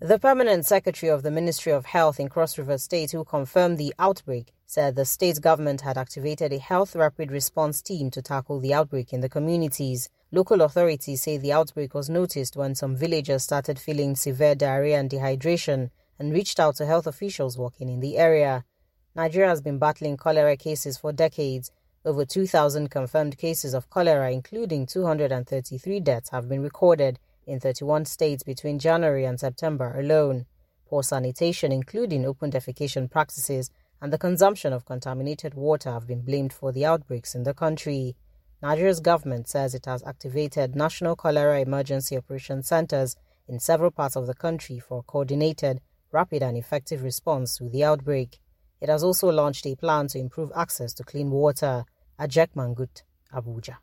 The permanent secretary of the Ministry of Health in Cross River State, who confirmed the outbreak, said the state government had activated a health rapid response team to tackle the outbreak in the communities. Local authorities say the outbreak was noticed when some villagers started feeling severe diarrhea and dehydration and reached out to health officials working in the area. Nigeria has been battling cholera cases for decades. Over 2,000 confirmed cases of cholera, including 233 deaths, have been recorded in 31 states between January and September alone. Poor sanitation, including open defecation practices and the consumption of contaminated water, have been blamed for the outbreaks in the country. Nigeria's government says it has activated national cholera emergency operation centers in several parts of the country for coordinated, rapid and effective response to the outbreak. It has also launched a plan to improve access to clean water. Ajek Mangut, Abuja.